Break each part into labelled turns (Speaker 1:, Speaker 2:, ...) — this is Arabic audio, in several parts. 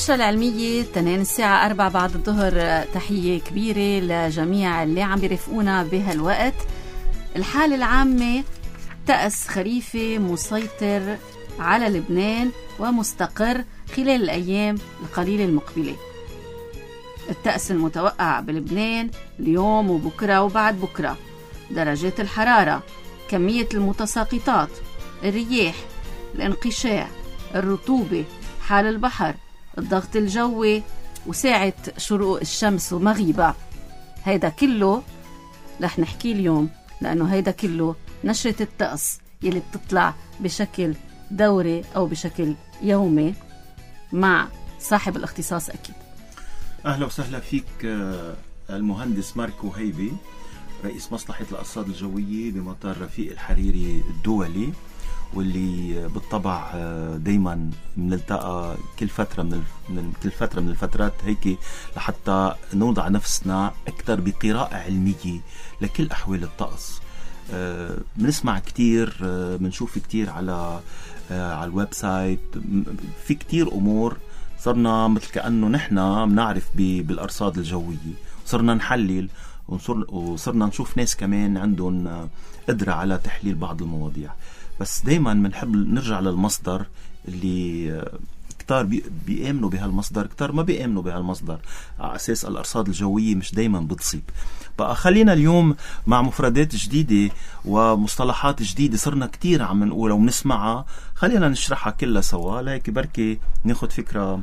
Speaker 1: النشرة العلمية تنين الساعة 4 بعد الظهر. تحية كبيرة لجميع اللي عم بيرفقونا بهالوقت. الحالة العامة تأس خريفي مسيطر على لبنان ومستقر خلال الأيام القليلة المقبلة. التأس المتوقع بلبنان اليوم وبكرة وبعد بكرة، درجات الحرارة، كمية المتساقطات، الرياح، الانقشاع، الرطوبة، حال البحر، الضغط الجوي، وساعة شروق الشمس ومغيبها. هيدا كله رح نحكي اليوم، لأنه هيدا كله نشرة الطقس يلي بتطلع بشكل دوري أو بشكل يومي مع صاحب الاختصاص. أكيد
Speaker 2: أهلا وسهلا فيك المهندس ماركو هيبي، رئيس مصلحة الأرصاد الجوية بمطار رفيق الحريري الدولي، واللي بالطبع دايما بنلتقى كل فترة من الفترات هيك لحتى نوضع نفسنا أكثر بقراءة علمية لكل أحوال الطقس. بنسمع كتير، بنشوف كتير على الويب سايت، في كتير أمور صرنا مثل كأنه نحن بنعرف بالأرصاد الجوية، صرنا نحلل وصرنا نشوف ناس كمان عندهم قدرة على تحليل بعض المواضيع. بس دايما بنحب نرجع للمصدر اللي كتار بيآمنوا بهالمصدر، كتار ما بيآمنوا بهالمصدر، على أساس الأرصاد الجوية مش دايما بتصيب. بقى خلينا اليوم مع مفردات جديدة ومصطلحات جديدة صرنا كتير عم نقولها وبنسمعها، خلينا نشرحها كلها سوا لهيك بركي ناخد فكرة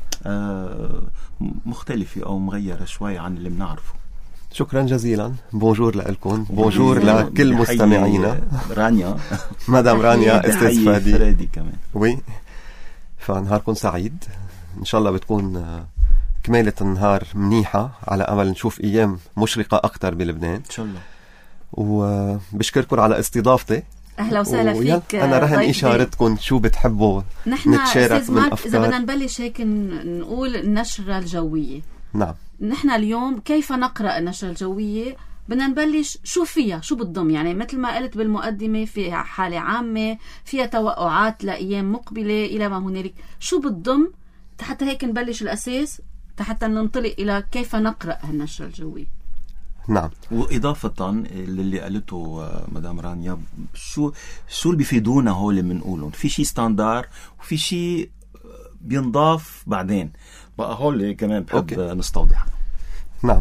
Speaker 2: مختلفة أو مغيرة شوي عن اللي بنعرفه.
Speaker 3: شكرا جزيلا. بونجور لكم، بونجور لكل مستمعينا.
Speaker 2: رانيا
Speaker 3: مدام رانيا، استاذ
Speaker 2: فادي كمان.
Speaker 3: وي، فنهاركم سعيد ان شاء الله. بتكون كمالة النهار منيحة على امل نشوف ايام مشرقة اكتر بلبنان
Speaker 2: ان شاء الله.
Speaker 3: وبشكركم على استضافتي.
Speaker 1: اهلا وسهلا فيك.
Speaker 3: انا رهن اشارتكم شو بتحبوا نتشارك من الافكار.
Speaker 1: اذا بدنا نبلش هيك نقول النشرة الجوية.
Speaker 3: نعم،
Speaker 1: نحن اليوم كيف نقرأ النشرة الجوية؟ بدنا نبلش شو فيها، شو بتضم. يعني مثل ما قلت بالمقدمة، في حالة عامة، فيها توقعات لأيام مقبلة إلى ما هنالك. شو بتضم حتى هيك نبلش الأساس حتى ننطلق إلى كيف نقرأ النشرة الجوية.
Speaker 3: نعم.
Speaker 2: وإضافة للي قالته مدام رانيا، شو اللي بيفيدونا هول اللي بنقولهم؟ في شيء ستاندار وفي شيء بينضاف بعدين، بقى هول كمان بحب نستوضح.
Speaker 3: نعم،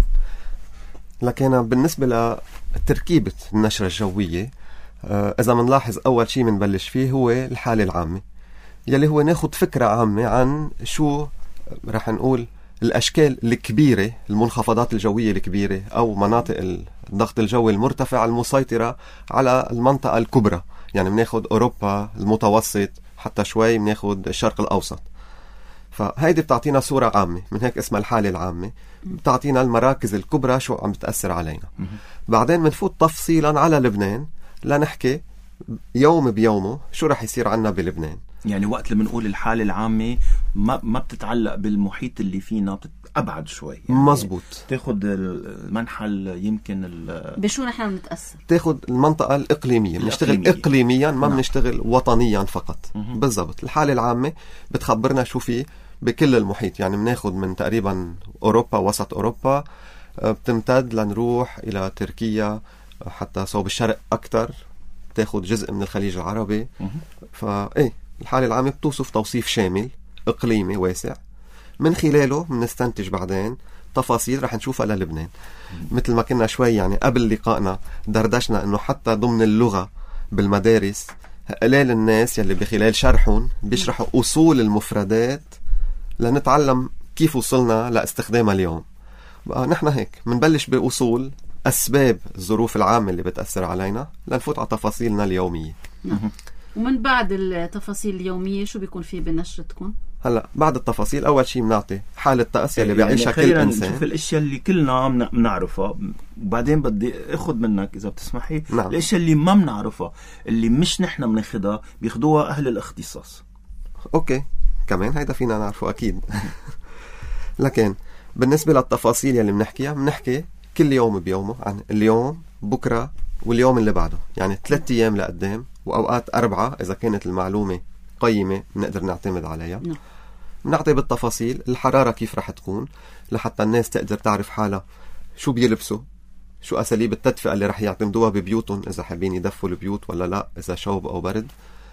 Speaker 3: لكن بالنسبة لتركيبة النشرة الجوية، إذا منلاحظ أول شيء منبلش فيه هو الحالة العامة، يلي هو ناخد فكرة عامة عن شو رح نقول الأشكال الكبيرة، المنخفضات الجوية الكبيرة أو مناطق الضغط الجوي المرتفع المسيطرة على المنطقة الكبرى. يعني بناخد أوروبا، المتوسط، حتى شوي بناخد الشرق الأوسط. فهيدي بتعطينا صورة عامة، من هيك اسمها الحالة العامة، بتعطينا المراكز الكبرى شو عم بتأثر علينا. بعدين بنفوت تفصيلا على لبنان لنحكي يوم بيومه شو رح يصير عنا بلبنان.
Speaker 2: يعني وقت اللي بنقول الحالة العامة ما بتتعلق بالمحيط اللي فينا، أبعد شوي. يعني
Speaker 3: مزبوط،
Speaker 2: تاخد المنحل يمكن
Speaker 1: بشو نحن بنتأثر،
Speaker 3: تاخد المنطقة الإقليمية. بنشتغل إقليميا، ما بنشتغل وطنيا فقط. بالضبط. الحالة العامة بتخبرنا شو فيه بكل المحيط. يعني بناخد من تقريبا أوروبا، وسط أوروبا، بتمتد لنروح إلى تركيا حتى صوب الشرق أكتر، تاخد جزء من الخليج العربي. فإيه، الحالة العامة بتوصف توصيف شامل إقليمي واسع، من خلاله بنستنتج بعدين تفاصيل رح نشوفها للبنان. مثل ما كنا شوي يعني قبل لقائنا دردشنا انه حتى ضمن اللغة بالمدارس قليل الناس يلي بخلال شرحهم بيشرحوا أصول المفردات لنتعلم كيف وصلنا لاستخدامها اليوم. بقى نحن هيك منبلش بأصول أسباب الظروف العامة اللي بتأثر علينا لنفوت على تفاصيلنا اليومية.
Speaker 1: ومن بعد التفاصيل اليومية شو بيكون فيه بنشرتكم؟
Speaker 3: هلا بعد التفاصيل أول شيء بنعطي حالة الطقس اللي بيعيشها كل إنسان.
Speaker 2: نشوف الأشياء اللي كلنا بنعرفها، وبعدين بدي أخذ منك إذا بتسمحي.
Speaker 3: نعم.
Speaker 2: الأشياء اللي ما بنعرفها، اللي مش نحن بناخدها، بياخدوها أهل الاختصاص.
Speaker 3: أوكي، كمان هيدا فينا نعرفه أكيد. لكن بالنسبة للتفاصيل اللي بنحكي كل يوم بيومه عن اليوم، بكرة، واليوم اللي بعده. يعني 3 أيام لقدام، وأوقات 4 إذا كانت المعلومة قيمة بنقدر نعتمد عليها. بنعطي بالتفاصيل الحرارة كيف رح تكون لحتى الناس تقدر تعرف حالها شو بيلبسوا، شو أساليب التدفئة اللي رح يعتمدوها ببيوتهم إذا حابين يدفوا البيوت ولا لا، إذا شوب أو برد.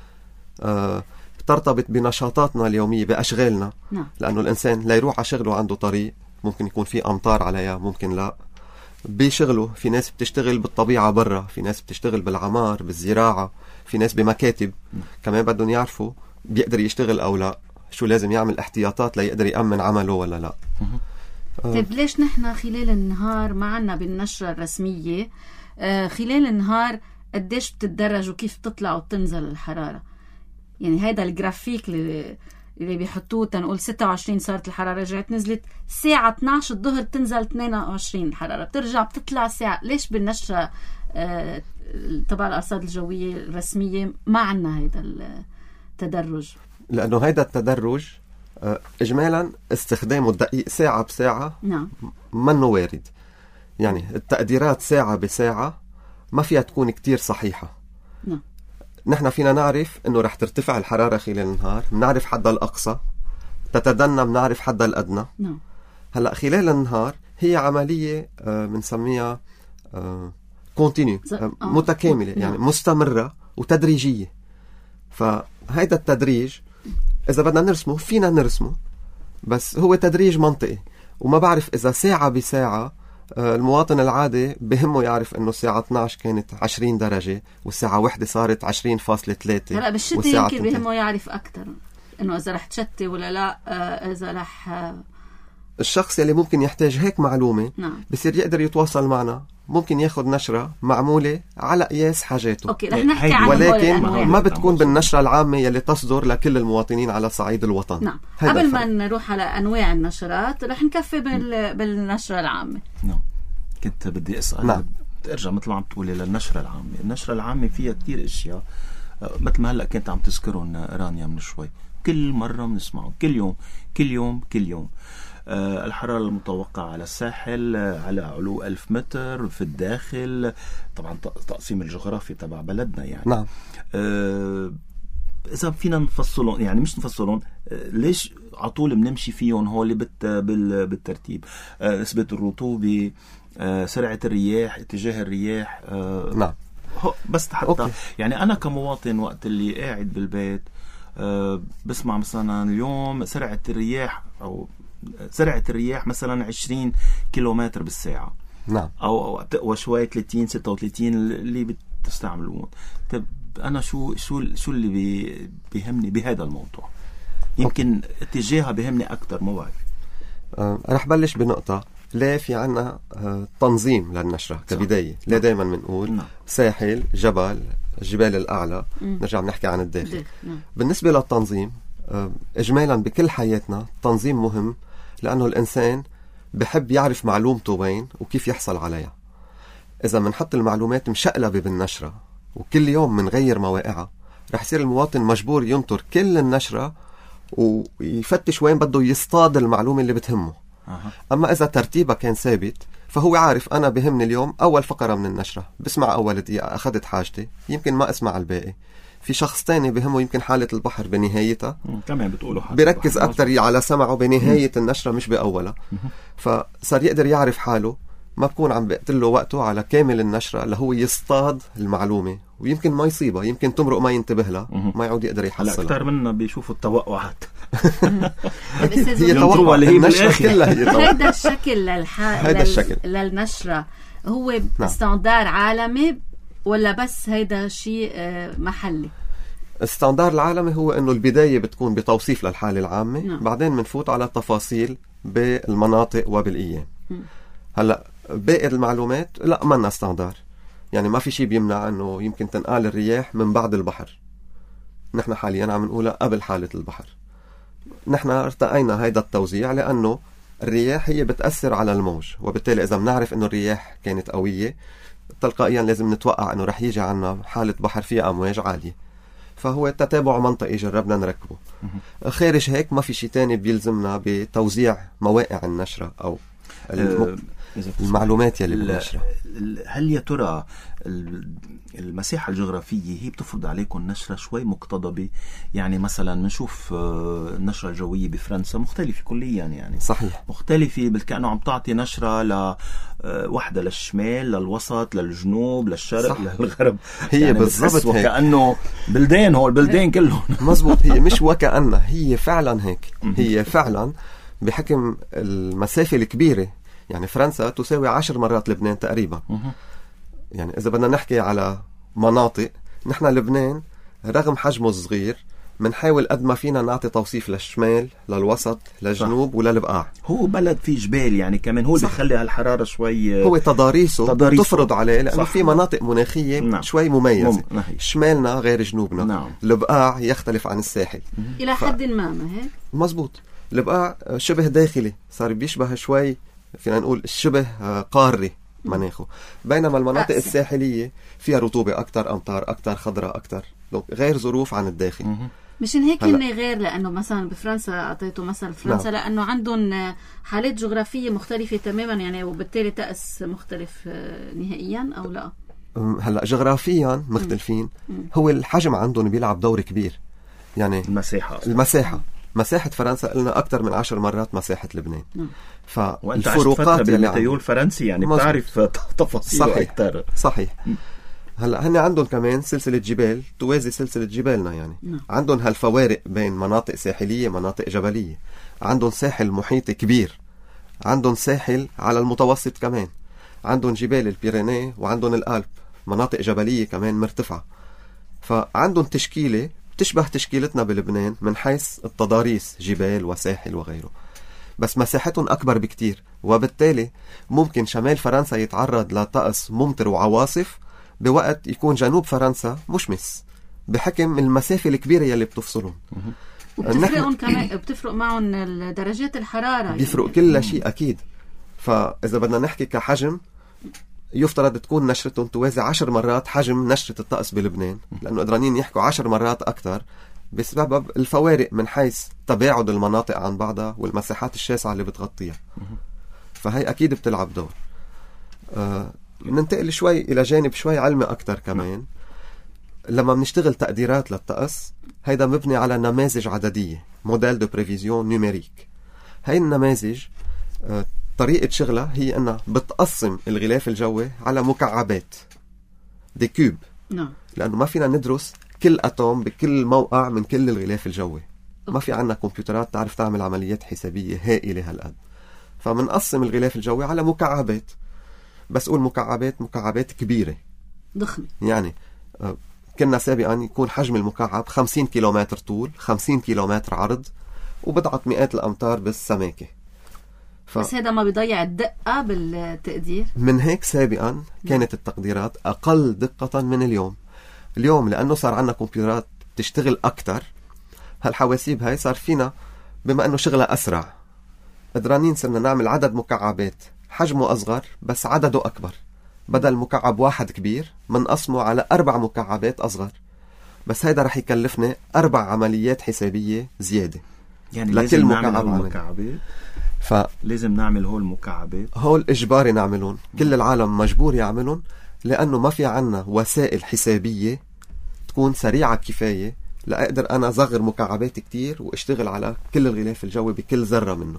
Speaker 3: ترتبط بنشاطاتنا اليومية بأشغالنا. لأنه الإنسان لا يروح على شغله عنده طريق، ممكن يكون في أمطار عليها، ممكن لا. بشغله في ناس بتشتغل بالطبيعة برا، في ناس بتشتغل بالعمار بالزراعة، في ناس بمكاتب كمان بدهم يعرفوا بيقدر يشتغل أو لا، شو لازم يعمل احتياطات ليقدر يأمن عمله ولا لا.
Speaker 1: طيب ليش نحن خلال النهار ما عنا بالنشرة الرسمية خلال النهار قديش بتتدرج وكيف تطلع وتنزل الحرارة؟ يعني هيدا الجرافيك اللي بيحطوه تنقول 26 صارت الحرارة، رجعت نزلت الساعة 12 الظهر تنزل 22 الحرارة، بترجع بتطلع ساعة. ليش بالنشرة تبع الأرصاد الجوية الرسمية ما عنا هيدا التدرج؟
Speaker 3: لأنه هيدا التدرج إجمالا استخدامه الدقيق ساعة بساعة منه وارد. يعني التقديرات ساعة بساعة ما فيها تكون كتير صحيحة. نحن فينا نعرف إنه رح ترتفع الحرارة خلال النهار، بنعرف حدها الأقصى، تتدنى بنعرف حدها الأدنى. هلأ خلال النهار هي عملية بنسميها كونتينيو، متكاملة، يعني مستمرة وتدريجية. فهيدا التدريج إذا بدنا نرسمه فينا نرسمه، بس هو تدريج منطقي. وما بعرف إذا ساعة بساعة المواطن العادي بهمه يعرف إنه الساعة 12 كانت 20 درجة والساعة 1 صارت 20.3.
Speaker 1: هلا بالشتاء يمكن بهمه يعرف أكتر إنه إذا رح تشتي ولا لا، إذا رح
Speaker 3: الشخص اللي ممكن يحتاج هيك معلومة بصير يقدر يتواصل معنا، ممكن ياخد نشرة معمولة على قياس حاجاته.
Speaker 1: أوكي، رح نحكي عن
Speaker 3: ولكن ما بتكون بالنشرة العامة يلي تصدر لكل المواطنين على صعيد الوطن.
Speaker 1: قبل ما نروح على أنواع النشرات رح نكفي بالنشرة العامة.
Speaker 2: كنت بدي أسأل ارجع مثل ما عم تقولي للنشرة العامة. النشرة العامة فيها كتير اشياء مثل ما هلأ كنت عم تذكرهم رانيا من شوي، كل مرة بنسمعهم، كل يوم. الحرارة المتوقعة على الساحل على علو 1000 متر في الداخل، طبعا تقسيم الجغرافي تبع بلدنا يعني. إذا فينا نفصلون، يعني مش نفصلون، ليش عطول بنمشي فيهم هول بالترتيب؟ نسبة الرطوبة، سرعة الرياح، اتجاه الرياح. بس حتى يعني أنا كمواطن وقت اللي قاعد بالبيت بسمع مثلا اليوم سرعة الرياح مثلا 20 كيلومتر بالساعة. أو وشوي 30-36 اللي بتستعملون. طب أنا شو اللي بيهمني بهذا الموضوع؟ يمكن اتجاهها بيهمني أكتر، ما بعرف.
Speaker 3: رح بلش بنقطة. ليه في عنا تنظيم للنشرة كبداية؟ ليه دايما بنقول ساحل، جبل، الجبال الأعلى، نرجع بنحكي عن الداخل. بالنسبة للتنظيم إجمالا بكل حياتنا تنظيم مهم، لأنه الإنسان بحب يعرف معلومته وين وكيف يحصل عليها. إذا منحط المعلومات مشقلبة بالنشرة وكل يوم منغير مواقعها، رح يصير المواطن مجبور ينطر كل النشرة ويفتش وين بده يصطاد المعلومة اللي بتهمه. أما إذا ترتيبها كان ثابت فهو عارف أنا بهمني اليوم أول فقرة من النشرة، بسمع أول دقيقة أخذت حاجتي، يمكن ما أسمع الباقي. في شخص تاني بهمه يمكن حالة البحر بنهايتها،
Speaker 2: كمان بتقولوا
Speaker 3: بيركز أكتر على سمعه بنهاية النشرة مش بأولها. فصار يقدر يعرف حاله، ما بكون عم بقتله وقته على كامل النشرة اللي هو يصطاد المعلومة، ويمكن ما يصيبها، يمكن تمرق ما ينتبه لها، ما يعود يقدر يحصلها.
Speaker 2: أكتر منا بيشوفوا التوقعات.
Speaker 3: هي توقع النشرة كلها هي توقع.
Speaker 1: هذا الشكل للنشرة هو استاندار عالمي ولا بس هيدا شيء محلي؟
Speaker 3: الستاندار العالمي هو انه البداية بتكون بتوصيف للحالة العامة، بعدين منفوت على التفاصيل بالمناطق وبالأيام. هلأ باقي المعلومات لا منا ستاندار، يعني ما في شيء بيمنع انه يمكن تنقال الرياح من بعد البحر. نحن حاليا عم نقولها قبل حالة البحر. نحن ارتقينا هيدا التوزيع لأنه الرياح هي بتأثر على الموج، وبالتالي إذا بنعرف انه الرياح كانت قوية تلقائيا لازم نتوقع انه رح يجي عنا حالة بحر فيها أمواج عالية. فهو تتابع منطقي جربنا نركبه. خارج هيك ما في شيء تاني بيلزمنا بتوزيع مواقع النشرة أو المعلومات يلي بنشرها.
Speaker 2: هل يا ترى المساحة الجغرافية هي بتفرض عليكم نشرة شوي مقتضبة؟ يعني مثلا بنشوف النشرة الجوية بفرنسا مختلفة كليا، يعني
Speaker 3: صحيح
Speaker 2: مختلفة، كأنه عم تعطي نشرة واحدة للشمال، للوسط، للجنوب، للشرق، للغرب.
Speaker 3: هي
Speaker 2: يعني
Speaker 3: بالضبط هيك،
Speaker 2: كأنه بلدان، هو البلدان كلهم.
Speaker 3: مزبوط، هي مش وكأنها، هي فعلا هيك. هي فعلا بحكم المسافة الكبيرة، يعني فرنسا تساوي 10 مرات لبنان تقريبا. يعني إذا بدنا نحكي على مناطق، نحن لبنان رغم حجمه الصغير منحاول قد ما فينا نعطي توصيف للشمال، للوسط، للجنوب، وللبقاع.
Speaker 2: هو بلد فيه جبال، يعني كمان هو اللي بيخلي هالحرارة شوي،
Speaker 3: هو تضاريسه تفرض عليه، لأنه في مناطق مناخية شوي مميزة. شمالنا غير جنوبنا. البقاع يختلف عن الساحل
Speaker 1: إلى حد ما هيك.
Speaker 3: مزبوط. البقاع شبه داخلي، صار بيشبه شوي، فينا نقول شبه قاري مناخه، بينما المناطق الساحلية فيها رطوبة أكتر، أمطار أكتر، خضراء أكتر، غير ظروف عن الداخل.
Speaker 1: مشان هيك هن غير، لأنه مثلا بفرنسا أعطيته مثل فرنسا، لأنه عندهم حالات جغرافية مختلفة تماما، يعني وبالتالي طقس مختلف نهائيا، أو لا؟
Speaker 3: هلا جغرافيا مختلفين. هو الحجم عندهم بيلعب دور كبير، يعني مساحة فرنسا لنا أكثر من 10 مرات مساحة لبنان.
Speaker 2: فالفروقات اللي الفرنسي يعني بتعرف تفاصيل أكثر.
Speaker 3: صحيح. هلا هن عندهم كمان سلسلة جبال توازي سلسلة جبالنا، يعني عندهم هالفوارق بين مناطق ساحلية مناطق جبلية. عندهم ساحل محيطي كبير، عندهم ساحل على المتوسط كمان، عندهم جبال البيرينيه، وعندهم الألب مناطق جبلية كمان مرتفعة. فعندهم تشكيلة تشبه تشكيلتنا بلبنان من حيث التضاريس، جبال وساحل وغيره، بس مساحتهم أكبر بكتير، وبالتالي ممكن شمال فرنسا يتعرض لطقس ممطر وعواصف بوقت يكون جنوب فرنسا مشمس، بحكم المسافة الكبيرة يلي بتفصلهم.
Speaker 1: وبتفرقهم كمان، بتفرق معهم درجات الحرارة،
Speaker 3: بيفرق يعني كل شيء أكيد. فإذا بدنا نحكي كحجم، يفترض تكون نشرتهم توازي 10 مرات حجم نشرة الطقس بلبنان، لأنه قدرانين يحكوا 10 مرات أكتر بسبب الفوارق من حيث تباعد المناطق عن بعضها والمساحات الشاسعة اللي بتغطيها. فهي أكيد بتلعب دور. ننتقل شوي إلى جانب شوي علمي أكتر كمان. لما بنشتغل تقديرات للطقس، هيدا مبني على نماذج عددية، موديل دو بريفيزيون نيوميريك. هاي النماذج طريقة شغلها هي أنها بتقسم الغلاف الجوي على مكعبات، دي كوب، لأنه ما فينا ندرس كل أتوم بكل موقع من كل الغلاف الجوي. ما في عنا كمبيوترات تعرف تعمل عمليات حسابية هائلة هالقد، فمنقسم الغلاف الجوي على مكعبات. بس قول مكعبات كبيرة
Speaker 1: ضخمة، يعني
Speaker 3: كنا سابقا يكون حجم المكعب 50 كيلومتر طول، 50 كيلومتر عرض، وبضعة مئات الأمتار بالسماكة.
Speaker 1: بس هذا ما بيضيع الدقة بالتقدير.
Speaker 3: من هيك سابقا كانت التقديرات أقل دقة من اليوم لأنه صار عنا كمبيوترات تشتغل أكتر. هالحواسيب هاي صار فينا بما أنه شغلها أسرع، قدرانين صرنا نعمل عدد مكعبات حجمه أصغر بس عدده أكبر. بدل مكعب واحد كبير منقسمه على 4 مكعبات أصغر، بس هيدا رح يكلفنا 4 عمليات حسابية زيادة.
Speaker 2: يعني لكل مكعبات لازم نعمل هول
Speaker 3: إجباري نعملون. كل العالم مجبور يعملون، لأنه ما في عنا وسائل حسابية تكون سريعة كفاية لأقدر أنا صغر مكعبات كتير واشتغل على كل الغلاف الجوي بكل ذرة منه.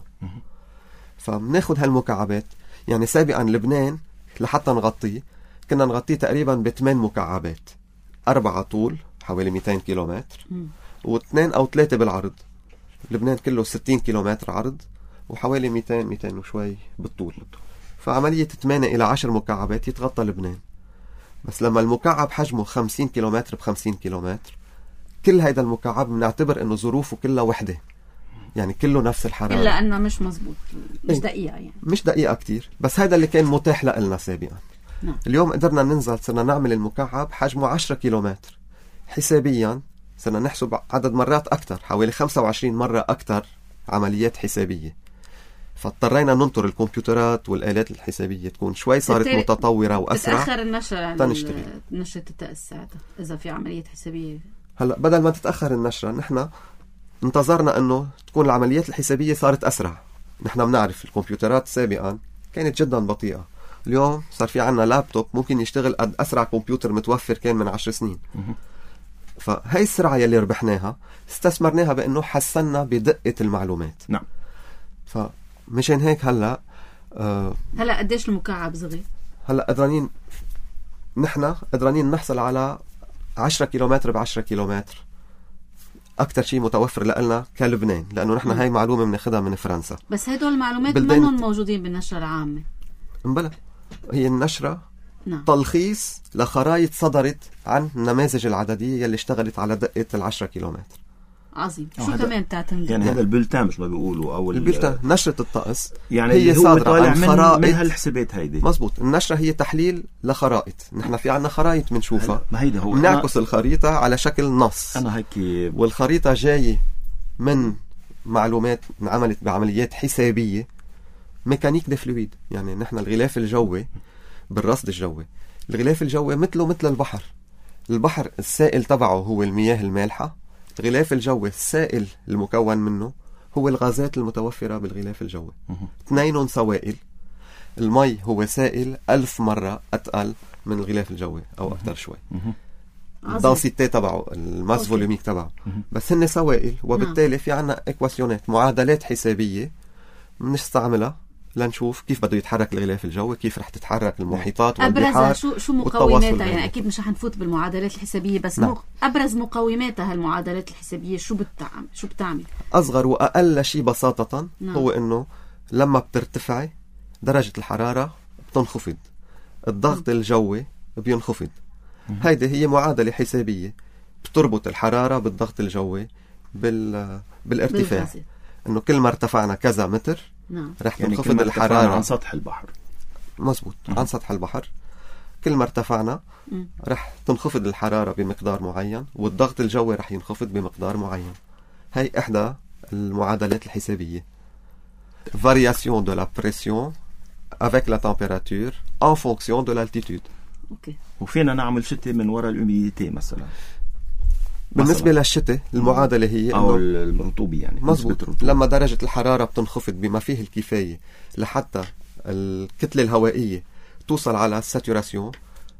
Speaker 3: فمناخد هالمكعبات. يعني سابقا لبنان لحتى نغطيه كنا نغطيه تقريبا ب8 مكعبات، 4 طول حوالي 200 كيلومتر و2 أو 3 بالعرض. لبنان كله 60 كيلومتر عرض وحوالي 200 وشوي بالطول. فعملية 8 إلى 10 مكعبات يتغطى لبنان. بس لما المكعب حجمه 50 كيلومتر ب50 كيلومتر، كل هيدا المكعب بنعتبر انه ظروفه كلها وحدة، يعني كله نفس الحرارة،
Speaker 1: إلا أنه مش مزبوط، مش دقيقة، يعني
Speaker 3: مش دقيقة كتير. بس هيدا اللي كان متاح لنا سابقا. اليوم قدرنا ننزل، صرنا نعمل المكعب حجمه 10 كيلومتر. حسابيا صرنا نحسب عدد مرات أكتر، حوالي 25 مرة أكتر عمليات حسابية. فاضطرينا ننطر الكمبيوترات والآلات الحسابية تكون شوي صارت متطورة وأسرع.
Speaker 1: تتأخر النشرة نشرة التأس ساعتها إذا في عملية حسابية.
Speaker 3: هلأ بدل ما تتأخر النشرة، نحن انتظرنا أنه تكون العمليات الحسابية صارت أسرع. نحن بنعرف الكمبيوترات سابقا كانت جدا بطيئة. اليوم صار في عنا لابتوب ممكن يشتغل قد أسرع كمبيوتر متوفر كان من 10 سنين. فهي السرعة يلي ربحناها استثمرناها بأنه حسنا بدقة المعلومات.
Speaker 2: نعم.
Speaker 3: فمشان هيك هلأ
Speaker 1: قديش المكعب صغير؟ هلأ
Speaker 3: قدرانين نحصل على 10 كيلومتر ب10 كيلومتر. أكتر شيء متوفر لنا كلبنان، لأنه نحن هاي معلومة بناخدها من فرنسا.
Speaker 1: بس هدول المعلومات منهم موجودين بالنشرة العامة.
Speaker 3: بلا، هي النشرة
Speaker 1: نعم.
Speaker 3: تلخيص لخرائط صدرت عن النماذج العددية اللي اشتغلت على دقة 10 كيلومتر.
Speaker 1: عظيم. شو كمان بتعتمد؟
Speaker 2: يعني هذا البلتان مش ما بيقولوا أو
Speaker 3: البلتان نشرة الطقس،
Speaker 2: يعني
Speaker 3: هي صادرة عن خرائط
Speaker 2: من هالحسابات هيدي.
Speaker 3: مزبوط. النشرة هي تحليل لخرائط. نحن في عنا خرائط بنشوفها،
Speaker 2: ما هيدا هو
Speaker 3: بنعكس الخريطة على شكل نص.
Speaker 2: أنا هيك
Speaker 3: والخريطة جاية من معلومات انعملت بعمليات حسابية ميكانيك دي فلويد. يعني نحن الغلاف الجوي بالرصد الجوي، الغلاف الجوي مثله مثل البحر. البحر السائل تبعه هو المياه المالحة، الغلاف الجوي السائل المكون منه هو الغازات المتوفرة بالغلاف الجوي. اثنينهم سوائل. المي هو سائل 1000 مرة أتقل من الغلاف الجوي أو أكثر شوي. الدنسيتي تبعه، الماس فوليوميك تبعه، بس هن سوائل. وبالتالي في عنا إكواسيونات، معادلات حسابية بنستعملها لنشوف كيف بده يتحرك الغلاف الجوي، كيف رح تتحرك المحيطات والبحار.
Speaker 1: شو مقوماتها؟ يعني أكيد مش حنفوت بالمعادلات الحسابية، بس نعم. أبرز مقوماتها المعادلات الحسابية شو بتعمل؟ أصغر
Speaker 3: وأقل شيء بساطة
Speaker 1: نعم.
Speaker 3: هو إنه لما بترتفعي درجة الحرارة بتنخفض، الضغط الجوي بينخفض. هيدي هي معادلة حسابية بتربط الحرارة بالضغط الجوي بالارتفاع. إنه كل ما ارتفعنا كذا متر
Speaker 1: نعم.
Speaker 3: رح تنخفض الحرارة
Speaker 2: عن سطح البحر.
Speaker 3: مزبوط. عن سطح البحر كل ما ارتفعنا رح تنخفض الحرارة بمقدار معين، والضغط الجوي رح ينخفض بمقدار معين. هاي إحدى المعادلات الحسابية. Variation de la pression avec la température en fonction de l'altitude.
Speaker 1: أوكي.
Speaker 2: وفينا نعمل شتاء من وراء الهوميديتي مثلا.
Speaker 3: بالنسبة للشتاء المعادلة هي
Speaker 2: أو الرطوبة، يعني
Speaker 3: مزبوط. لما درجة الحرارة بتنخفض بما فيه الكفاية لحتى الكتلة الهوائية توصل على الساتوراسيون،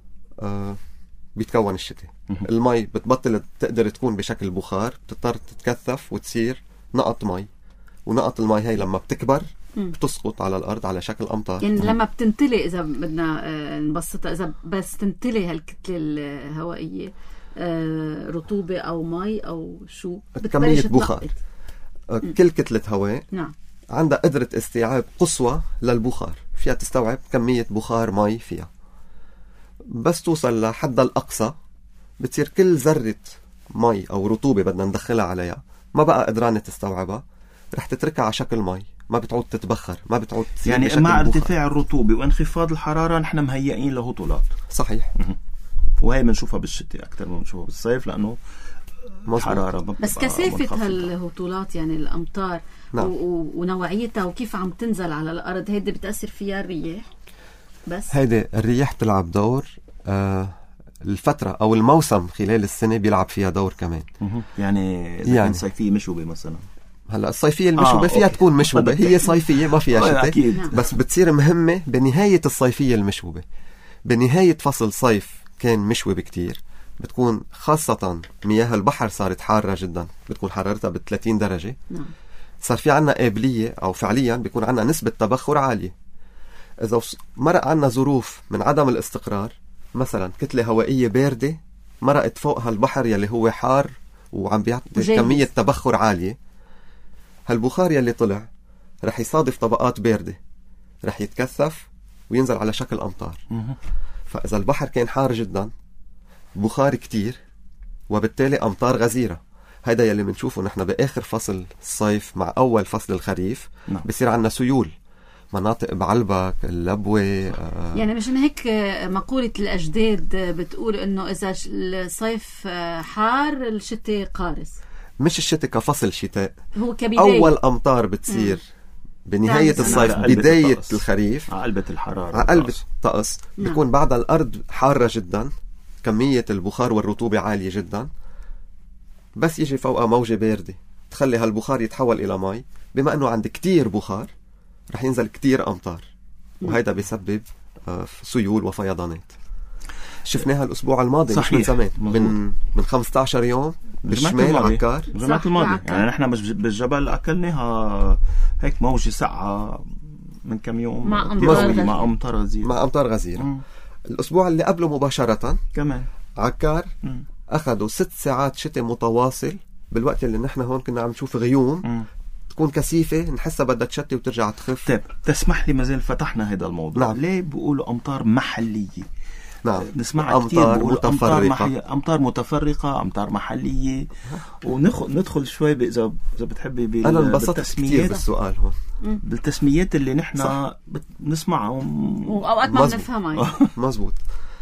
Speaker 3: بيتكون الشتاء. المي بتبطل تقدر تكون بشكل بخار، بتضطر تتكثف وتصير نقط مي، ونقط المي هاي لما بتكبر بتسقط على الأرض على شكل أمطار.
Speaker 1: يعني لما بتنتلي، إذا بدنا نبسطها، إذا بس تنتلي هالكتلة الهوائية رطوبة أو مي أو شو،
Speaker 3: كمية بخار. كل كتلة هواء
Speaker 1: نعم.
Speaker 3: عندها قدرة استيعاب قصوى للبخار، فيها تستوعب كمية بخار مي فيها. بس توصل لحدها الأقصى بتصير كل ذرة مي أو رطوبة بدنا ندخلها عليها ما بقى قدرانة تستوعبها، رح تتركها على شكل مي، ما بتعود تتبخر، ما بتعود تصير
Speaker 2: يعني مع ارتفاع الرطوبة وانخفاض الحرارة نحن مهيئين لهطولات.
Speaker 3: صحيح.
Speaker 2: وهي بنشوفها بالشتاء أكثر ما بنشوفها بالصيف، لأنه الحرارة
Speaker 1: بس كثافة هالهطولات، يعني الأمطار
Speaker 3: نعم.
Speaker 1: ونوعيتها وكيف عم تنزل على الأرض، هيدي بتأثر فيها الرياح. بس
Speaker 3: هيدي الرياح تلعب دور، الفترة أو الموسم خلال السنة بيلعب فيها دور كمان.
Speaker 2: يعني إذا كان صيفية مشوبة مثلا،
Speaker 3: هلا الصيفية المشوبة فيها
Speaker 2: أوكي.
Speaker 3: تكون مشوبة، هي صيفية ما فيها شتاء،
Speaker 2: أكيد.
Speaker 3: بس بتصير مهمة بنهاية الصيفية المشوبة. بنهاية فصل صيف كان مشوب كتير، بتكون خاصة مياه البحر صارت حارة جدا، بتكون حرارتها 30 درجة.
Speaker 1: نعم.
Speaker 3: صار في عنا قابلية أو فعليا بيكون عنا نسبة تبخر عالية. إذا مرق عنا ظروف من عدم الاستقرار، مثلا كتلة هوائية باردة مرقت فوقها البحر يلي هو حار وعم بيعطي كمية تبخر عالية، هالبخار يلي طلع رح يصادف طبقات باردة، رح يتكثف وينزل على شكل أمطار. فإذا البحر كان حار جدا بخار كتير، وبالتالي أمطار غزيرة. هيدا يلي منشوفه نحن بآخر فصل الصيف مع أول فصل الخريف. بصير عنا سيول مناطق بعلبك، اللبوة.
Speaker 1: يعني مشان هيك مقولة الأجداد بتقول إنه إذا الصيف حار الشتاء قارس.
Speaker 3: مش الشتاء كفصل شتاء،
Speaker 1: هو كبداية.
Speaker 3: أول أمطار بتصير بنهاية الصيف بداية الخريف،
Speaker 2: عقلبة الحرارة،
Speaker 3: عقلبة الطقس. بيكون بعد الأرض حارة جدا، كمية البخار والرطوبة عالية جدا، بس يجي فوقها موجة باردة تخلي هالبخار يتحول إلى مي. بما أنه عندي كتير بخار رح ينزل كتير أمطار، وهيدا بيسبب سيول وفيضانات. شفناها الأسبوع الماضي،
Speaker 2: صحيح.
Speaker 3: مش من زمان، من 15 يوم بالشمال عكار.
Speaker 2: جمعة الماضي يعني نحن بالجبل أكلناها هيك موجة ساعة من كم يوم
Speaker 1: مع
Speaker 3: أمطار غزيرة. الأسبوع اللي قبله مباشرة
Speaker 2: كمان
Speaker 3: عكار أخذوا 6 ساعات شتاء متواصل، بالوقت اللي نحن هون كنا عم نشوف غيوم تكون كثيفة نحسها بدها تشتي وترجع تخف.
Speaker 2: طيب تسمح لي مازال فتحنا هذا الموضوع.
Speaker 3: نعم.
Speaker 2: ليه بيقولوا أمطار محلية؟
Speaker 3: نعم.
Speaker 2: نسمعها كتير، أمطار متفرقة، أمطار محلية، وندخل شوي إذا بتحبي
Speaker 3: أنا انبسطت كتير بالسؤال هون،
Speaker 2: بالتسميات اللي نحن بنسمعهم
Speaker 1: وأوقات ما بنفهمها.
Speaker 3: مزبوط.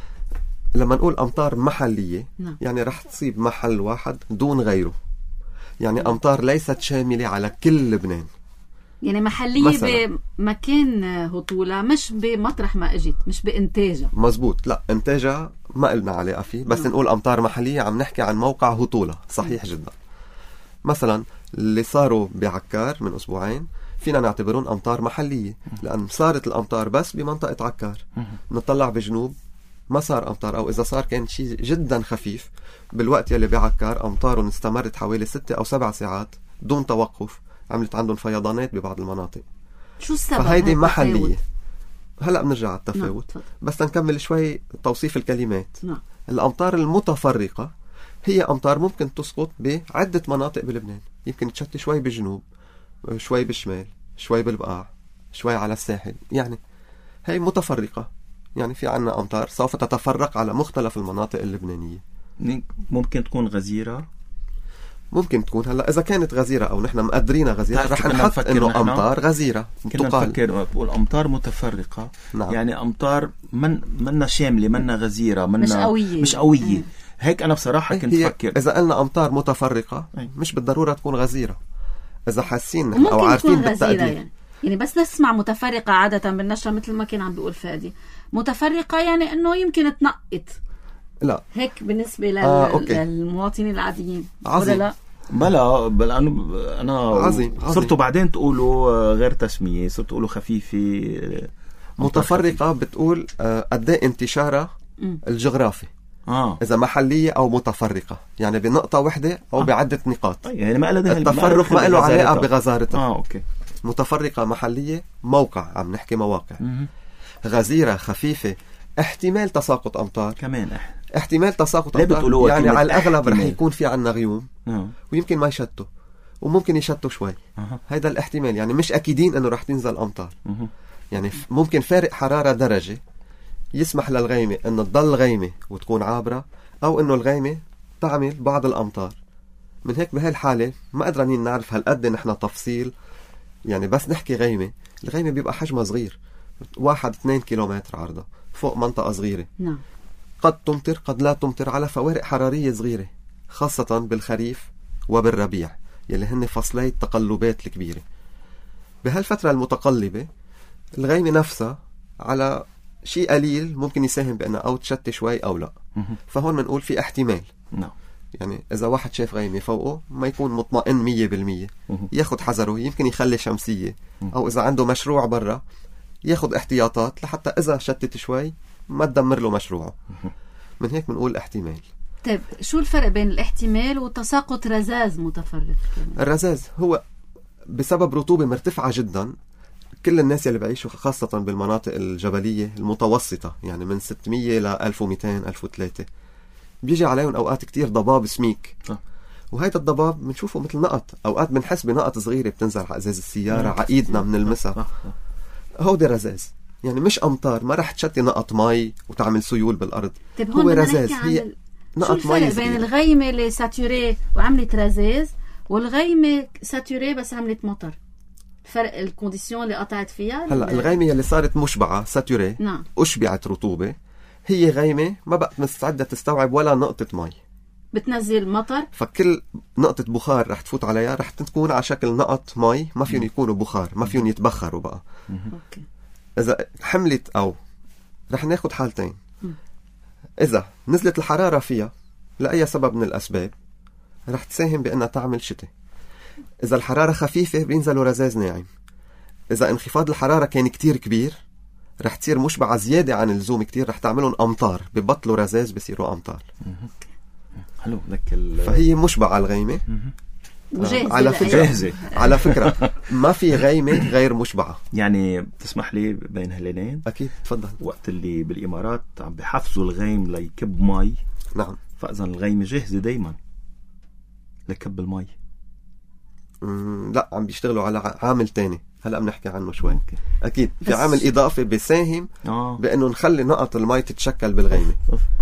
Speaker 3: لما نقول أمطار محلية يعني رح تصيب محل واحد دون غيره، يعني أمطار ليست شاملة على كل لبنان،
Speaker 1: يعني محلية بمكان هطولة، مش بمطرح ما اجت، مش بإنتاجها.
Speaker 3: مزبوط. لا، إنتاجها ما قلنا عليه فيه، بس نقول أمطار محلية عم نحكي عن موقع هطولة. صحيح جدا. مثلا اللي صاروا بعكار من أسبوعين فينا نعتبرون أمطار محلية، لأن صارت الأمطار بس بمنطقة عكار. نطلع بجنوب ما صار أمطار، أو إذا صار كان شيء جدا خفيف. بالوقت يلي بعكار أمطارهم استمرت حوالي 6 أو 7 ساعات دون توقف، عملت عندهم فيضانات ببعض المناطق.
Speaker 1: شو السبب؟
Speaker 3: فهيدي محلية. هلأ بنرجع على التفاوت.
Speaker 1: نعم.
Speaker 3: بس نكمل شوي توصيف الكلمات.
Speaker 1: نعم.
Speaker 3: الأمطار المتفرقة هي أمطار ممكن تسقط بعدة مناطق بلبنان، يمكن تشتي شوي بالجنوب، شوي بالشمال، شوي بالبقاع، شوي على الساحل. يعني هي متفرقة، يعني في عنا أمطار سوف تتفرق على مختلف المناطق اللبنانية.
Speaker 2: ممكن تكون غزيرة،
Speaker 3: ممكن تكون. هلا إذا كانت غزيرة أو نحن مقدرينها غزيرة رح نحط إنه أمطار غزيرة.
Speaker 2: كنا نفكر بقول أمطار متفرقة.
Speaker 3: نعم.
Speaker 2: يعني أمطار منا شاملة، منا غزيرة، مش قوية. هيك أنا بصراحة كنت فكر.
Speaker 3: إذا قلنا أمطار متفرقة مش بالضرورة تكون غزيرة. إذا حاسين أو عارفين بالتقدير
Speaker 1: يعني بس نسمع متفرقة عادة بالنشرة مثل ما كان عم بيقول فادي، متفرقة يعني إنه يمكن تنقط.
Speaker 3: لا
Speaker 1: هيك بالنسبة للمواطنين العاديين.
Speaker 3: عظيم.
Speaker 1: لا
Speaker 2: بلا أنا
Speaker 3: عظيم.
Speaker 2: صرتوا بعدين تقولوا غير تسمية، صرتوا تقولوا خفيفة.
Speaker 3: متفرقة بتقول قد ايه انتشارها الجغرافي. إذا محلية أو متفرقة، يعني بنقطة واحدة أو بعدة نقاط.
Speaker 2: يعني ما له
Speaker 3: التفرق ما له علاقة بغزارتها.
Speaker 2: أوكي.
Speaker 3: متفرقة محلية موقع، عم نحكي مواقع. غزيرة خفيفة، احتمال تساقط أمطار كمان. احتمال تساقط أمطار يعني على الأغلب رح يكون في عنا غيوم ويمكن ما يشتوا، وممكن يشتوا شوي. هيدا الاحتمال، يعني مش أكيدين أنه رح تنزل أمطار. يعني ممكن فارق حرارة درجة يسمح للغيمة أنه تضل غيمة وتكون عابرة، أو أنه الغيمة تعمل بعض الأمطار. من هيك بهالحالة ما قدرانين نعرف هالقد نحن تفصيل. يعني بس نحكي غيمة، الغيمة بيبقى حجمها صغير، 1-2 كيلومتر عرضها فوق منطقة صغيرة.
Speaker 1: نعم.
Speaker 3: قد تمطر قد لا تمطر على فوارق حرارية صغيرة، خاصة بالخريف وبالربيع يلي هن فصلي التقلبات الكبيرة. بهالفترة المتقلبة الغيمة نفسها على شيء قليل ممكن يساهم بأنها أو تشتي شوي أو لا. فهون منقول في احتمال.
Speaker 2: نعم.
Speaker 3: يعني إذا واحد شاف غيمة فوقه ما يكون مطمئن 100%، ياخد حذره، يمكن يخلي شمسية، أو إذا عنده مشروع برا ياخد احتياطات لحتى إذا شتت شوي ما تدمر له مشروعه. من هيك بنقول احتمال.
Speaker 1: طيب شو الفرق بين الاحتمال وتساقط رذاذ متفرق؟
Speaker 3: الرذاذ هو بسبب رطوبة مرتفعة جدا. كل الناس اللي بيعيشوا خاصة بالمناطق الجبلية المتوسطة، يعني من 600 ل 1200 1003، بيجي عليهم أوقات كتير ضباب سميك. وهيدا الضباب بنشوفه مثل نقط، أوقات بنحس بنقط صغيرة بتنزل على إزاز السيارة، على إيدنا بنلمسها. هودي رذاذ، يعني مش أمطار، ما رح تشتي نقط مي وتعمل سيول بالأرض.
Speaker 1: هو رذاذ، هي نقط مي. شو الفرق بين الغيمة اللي ساتوري وعملت رذاذ والغيمة ساتوري بس عملت مطر؟ فرق الكونديسيون اللي قطعت فيها.
Speaker 3: هلا الغيمة اللي صارت مشبعة ساتوري،
Speaker 1: نعم،
Speaker 3: أشبعت رطوبة، هي غيمة ما بقت مستعدة تستوعب ولا نقطة مي،
Speaker 1: بتنزل مطر.
Speaker 3: فكل نقطة بخار رح تفوت عليها رح تكون على شكل نقط مي، ما فيهم يكونوا بخار، ما فيهم يتبخروا بقى.
Speaker 1: أوكي.
Speaker 3: إذا حملت أو رح ناخد حالتين. إذا نزلت الحرارة فيها لأي سبب من الأسباب رح تساهم بأنها تعمل شتاء. إذا الحرارة خفيفة بينزلوا رذاذ ناعم. إذا انخفاض الحرارة كان كتير كبير رح تصير مشبعة زيادة عن اللزوم كتير، رح تعملهم أمطار، ببطلوا رذاذ بصيروا أمطار.
Speaker 2: حلو لك
Speaker 3: فهي مشبعة الغيمة
Speaker 1: وجاهزة.
Speaker 3: على فكرة ما في غيمة غير مشبعة.
Speaker 2: يعني تسمح لي بين هالليلين؟
Speaker 3: أكيد تفضل.
Speaker 2: وقت اللي بالإمارات عم بحفزوا الغيم ليكب مي،
Speaker 3: نعم،
Speaker 2: فإذا الغيمة جاهزة دايما لكب المي.
Speaker 3: لا، عم بيشتغلوا على عامل تاني هلأ بنحكي عنه شوي. أكيد في عامل إضافي بيساهم بأنه نخلي نقط المي تتشكل بالغيمة.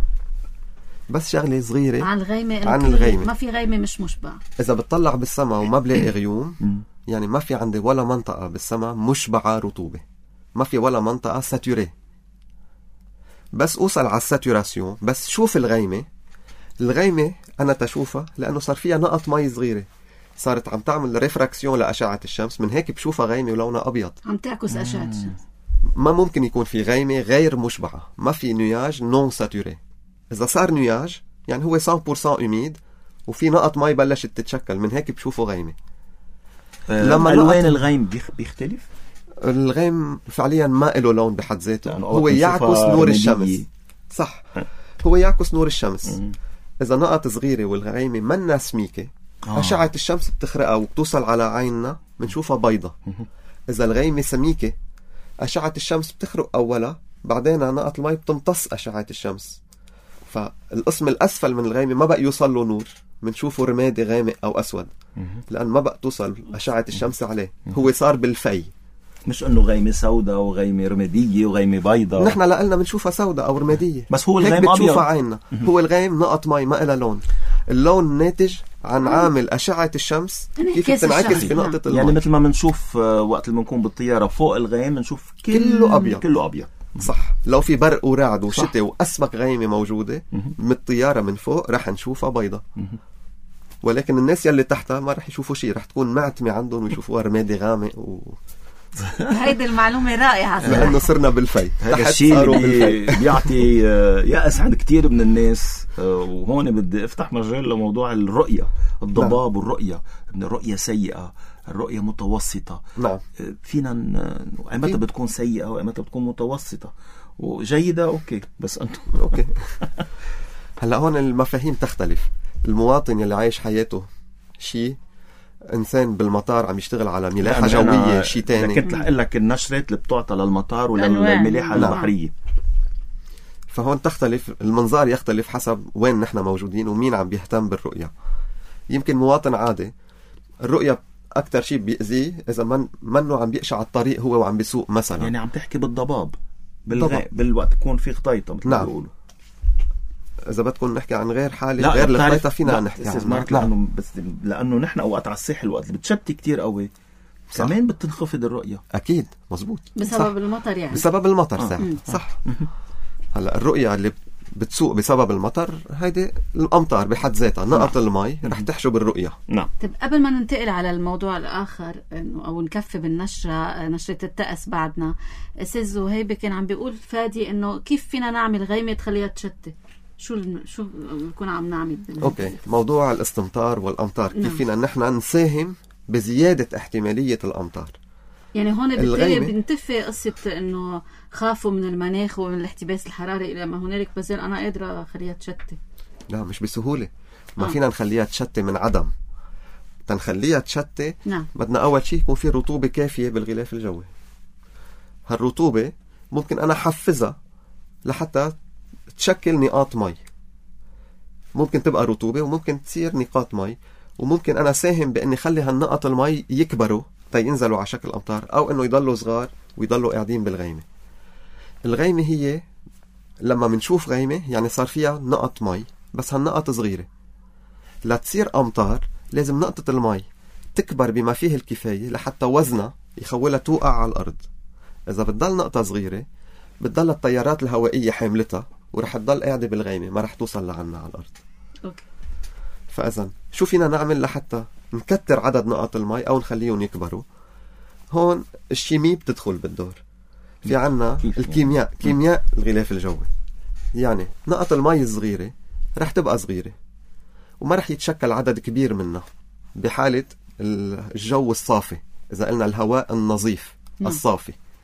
Speaker 3: بس شغلة صغيرة
Speaker 1: عن الغيمة،
Speaker 3: عن الغيمة.
Speaker 1: ما في غيمة مش مشبعة.
Speaker 3: إذا بتطلع بالسماء وما بلاقي غيوم، يعني ما في عندي ولا منطقة بالسماء مشبعة رطوبة، ما في ولا منطقة ساتوري. بس أوصل على الساتوراسيون، بس شوف الغيمة أنا تشوفها لأنه صار فيها نقط مي صغيرة، صارت عم تعمل ريفراكسيون لأشعة الشمس، من هيك بشوفها غيمة ولونها أبيض،
Speaker 1: عم تعكس أشعة الشمس.
Speaker 3: ما ممكن يكون في غيمة غير مشبعة، ما في نياج نون ساتوري. إذا صار نياج يعني هو 100% أميد وفي نقط مي بلشت تتشكل، من هيك بشوفه غيمة.
Speaker 2: لما ألوان الغيم بيختلف؟
Speaker 3: الغيم فعليا ما له لون بحد ذاته، هو يعكس نور الشمس. صح، هو يعكس نور الشمس. إذا نقط صغيرة والغيمة منا سميكة، أشعة الشمس بتخرقها وبتوصل على عيننا بنشوفها بيضة. إذا الغيمة سميكة أشعة الشمس بتخرق أولا، بعدين نقط المي بتمتص أشعة الشمس، فالقسم الأسفل من الغيمة ما بقى يوصل له نور، بنشوفه رمادي غامق أو أسود، لأن ما بقى توصل أشعة الشمس عليه، هو صار بالفي.
Speaker 2: مش انه غيمة سوداء وغيمة رمادية وغيمة بيضاء،
Speaker 3: نحن لقلنا بنشوفها سوداء او رمادية،
Speaker 2: بس هو الغيم
Speaker 3: هيك بتشوفها
Speaker 2: أبيض.
Speaker 3: عيننا. هو الغيم نقط مي ما إلها لون، اللون ناتج عن عامل أشعة الشمس كيف بتنعكس في نقطة المي.
Speaker 2: يعني مثل ما بنشوف وقت اللي بنكون بالطيارة فوق الغيم بنشوف
Speaker 3: كله أبيض. صح، لو في برق ورعد وشتاء وأسمك غيمة موجودة من الطيارة من فوق رح نشوفها بيضة، ولكن الناس يلي تحتها ما رح يشوفوا شيء، رح تكون معتمة عندهم ويشوفوها رمادي غامق
Speaker 1: هيدي المعلومة رائعة
Speaker 3: لأنه صرنا بالفي.
Speaker 2: هذا الشيء اللي بيعطي يأس عند كتير من الناس. وهون بدي افتح مجال لموضوع الرؤية، الضباب والرؤية. الرؤية سيئة، الرؤية متوسطة.
Speaker 3: نعم،
Speaker 2: فينا ايمتى بتكون سيئة وايمتى بتكون متوسطة وجيدة. اوكي، بس انتم
Speaker 3: اوكي. هلا هون المفاهيم تختلف. المواطن اللي عايش حياته شيء، انسان بالمطار عم يشتغل على ملاحة جوية شيء تاني.
Speaker 2: كنت رح اقول لك النشرات اللي بتعطى للمطار ولا للملاحة البحرية.
Speaker 3: فهون تختلف المنظار، يختلف حسب وين نحن موجودين ومين عم بيهتم بالرؤية. يمكن مواطن عادي الرؤية أكتر شيء بيأذيه إذا منه عم بيقشع الطريق هو وعم بيسوق مثلا.
Speaker 2: يعني عم تحكي بالضباب بالوقت يكون في خطيطة مثل ما بيقولوا.
Speaker 3: إذا بدكم نحكي عن غير حالة غير الخريطة فينا نحكي عنها.
Speaker 2: بس لأنه نحن وقت على الساحل وقت اللي بتشتي كتير قوي كمان بتنخفض الرؤية.
Speaker 3: أكيد مزبوط،
Speaker 1: بسبب المطر. يعني
Speaker 3: بسبب المطر صح. هلا الرؤية اللي بتسوق بسبب المطر هيدي الأمطار بحد ذاتها، نقط المي رح تحجب الرؤية.
Speaker 2: نعم.
Speaker 1: طيب قبل ما ننتقل على الموضوع الآخر أو نكفي نشرة التأس بعدنا، أستاذ وهيبة كان عم بيقول فادي إنه كيف فينا نعمل غيمة تخليها تشتت. شو بكون عم نعمل؟
Speaker 3: أوكي، موضوع الاستمطار والأمطار. كيف فينا نحن نساهم بزيادة احتمالية الأمطار؟ يعني
Speaker 1: هون بالتالي بنتفق قصة إنه خافوا من المناخ ومن الاحتباس الحراري إلى ما هنالك، بس أنا قادرة أخليها تشتت.
Speaker 3: لا، مش بسهولة. ما فينا نخليها تشتت من عدم. تنخليها تشتت بدنا أول شيء يكون في رطوبة كافية بالغلاف الجوي. هالرطوبة ممكن أنا حفزها لحتى تشكل نقاط مي. ممكن تبقى رطوبة وممكن تصير نقاط مي، وممكن أنا ساهم بأني خلي هالنقط المي يكبروا ينزلوا على شكل أمطار، أو أنه يضلوا صغار ويضلوا قاعدين بالغيمة. الغيمة هي لما منشوف غيمة يعني صار فيها نقط مي، بس هالنقط صغيرة. لا تصير أمطار لازم نقطة المي تكبر بما فيه الكفاية لحتى وزنها يخولها توقع على الأرض. إذا بتضل نقطة صغيرة بتضل التيارات الهوائية حاملتها ورح تضل قاعدة بالغيمة، ما رح توصل لعنا على الأرض.
Speaker 1: أوكي.
Speaker 3: فإذن شو فينا نعمل لحتى نكتر عدد نقط المي أو نخليهم يكبروا؟ هون الشيمي بتدخل بالدور. في عنا الكيمياء، كيمياء الغلاف الجوي. يعني نقط المي الصغيرة رح تبقى صغيرة وما رح يتشكل عدد كبير منها بحالة الجو الصافي. إذا قلنا الهواء النظيف الصافي،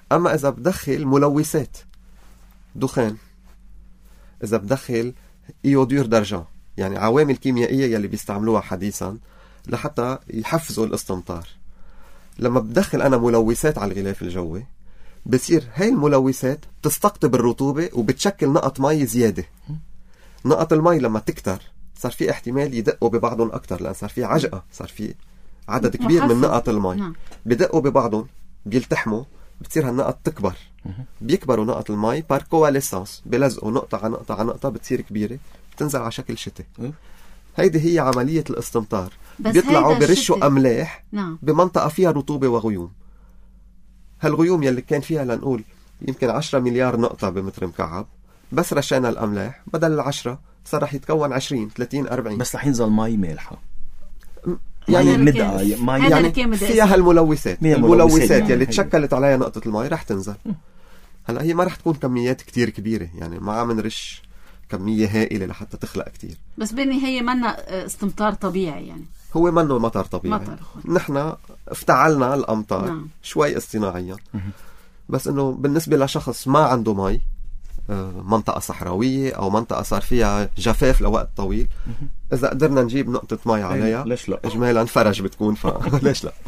Speaker 3: أما إذا بدخل ملوثات دخان، إذا بدخل إيودور درجة، يعني عوامل كيميائية يلي بيستعملوها حديثا لحتى يحفزوا الاستمطار، لما بدخل أنا ملوثات على الغلاف الجوي بصير هاي الملوثات تستقطب الرطوبة وبتشكل نقط مي زيادة. نقط المي لما تكتر صار في احتمال يدقوا ببعضهم أكتر، لأن صار في عجقة، صار في عدد كبير من نقط المي بدقوا ببعضهم، بيلتحموا، بتصير هالنقط تكبر. بيكبروا نقط المي بار كواليسانس، بلزقوا نقطة على نقطة على نقطة، بتصير كبيرة، بتنزل على شكل شتاء. هيدي هي عملية الاستمطار. بيطلعوا برشوا أملاح بمنطقة فيها رطوبة وغيوم. هالغيوم يلي كان فيها لنقول يمكن 10 مليار نقطة بمتر مكعب، بس رشينا الأملاح بدل 10 صار رح يتكون 20 30 40.
Speaker 2: بس رح ينزل مي مالحة،
Speaker 3: يعني
Speaker 2: مدقة
Speaker 3: يعني فيها هالملوثات، الملوثات يلي تشكلت عليها نقطة المي رح تنزل. هلا هي ما رح تكون كميات كتير كبيرة، يعني ما عم نرش كمية هائلة لحتى تخلق كتير،
Speaker 1: بس بالنهاية منا استمطار طبيعي، يعني
Speaker 3: هو منه مطر طبيعي. نحن افتعلنا الأمطار شوي اصطناعيا، بس انه بالنسبة لشخص ما عنده مي، منطقة صحراوية أو منطقة صار فيها جفاف لوقت طويل، إذا قدرنا نجيب نقطة مي عليها
Speaker 2: ليش لا؟
Speaker 3: إجمالا فرج بتكون ليش لا؟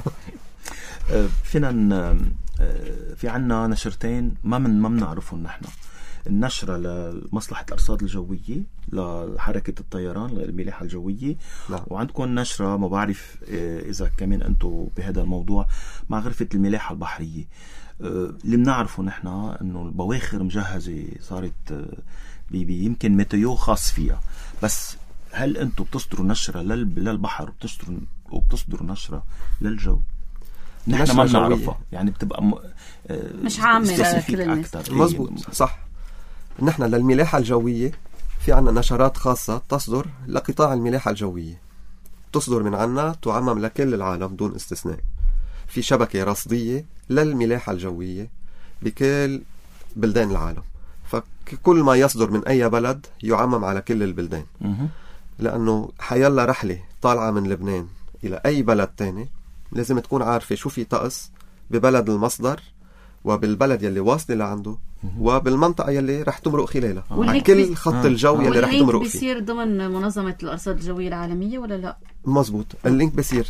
Speaker 2: فينا في عنا نشرتين ما بنعرفهم نحن. النشرة لمصلحة الأرصاد الجوية لحركة الطيران للملاحة الجوية،
Speaker 3: نعم.
Speaker 2: وعندكم نشرة ما بعرف إذا كمان أنتم بهذا الموضوع مع غرفة الملاحة البحرية. اللي بنعرفه نحن أنه البواخر مجهزة، صارت يمكن ميتيو خاص فيها، بس هل أنتم بتصدروا نشرة للبحر وبتصدروا نشرة للجو؟ نحن ما بنعرفها، يعني بتبقى
Speaker 1: مش عامة لكل الناس.
Speaker 3: مزبوط، صح. نحن للملاحة الجوية في عنا نشرات خاصة تصدر لقطاع الملاحة الجوية، تصدر من عنا تعمم لكل العالم دون استثناء. في شبكة رصدية للملاحة الجوية بكل بلدان العالم، فكل ما يصدر من أي بلد يعمم على كل البلدان، لأنه حيلا رحلة طالعة من لبنان إلى أي بلد تاني لازم تكون عارفة شو في طقس ببلد المصدر وبالبلد يلي واصلة لعنده وبالمنطقة يلي رح تمرق خلالها، على كل خط الجو يلي رح تمرق فيه.
Speaker 1: بيصير ضمن منظمة الأرصاد الجوية العالمية ولا لا؟
Speaker 3: مزبوط، اللينك بيصير